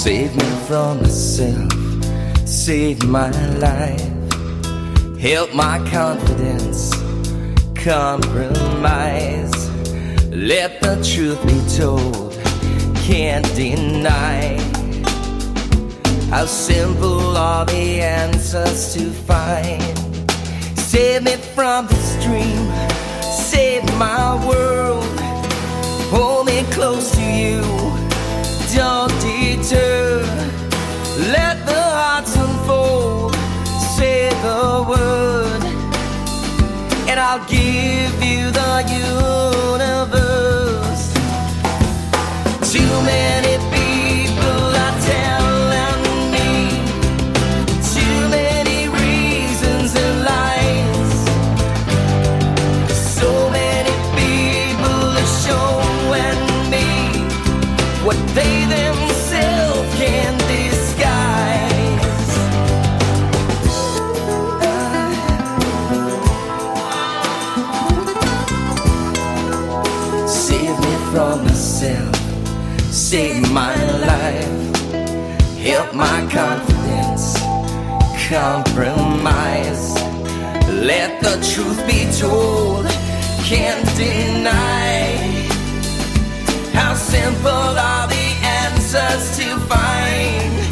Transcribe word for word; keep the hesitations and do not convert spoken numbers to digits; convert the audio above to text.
Save me from myself, save my life, help my confidence compromise. Let the truth be told, can't deny. How simple are the answers to find. Save me from this dream, save my world. Hold me close to you, don't deter. Let the hearts unfold, say the word, and I'll give you the universe. Too many people are telling me too many reasons and lies. So many people are showing me what they themselves can disguise. Save me from myself, save my life, help my confidence compromise. Let the truth be told, can't deny. How simple are the answers to find.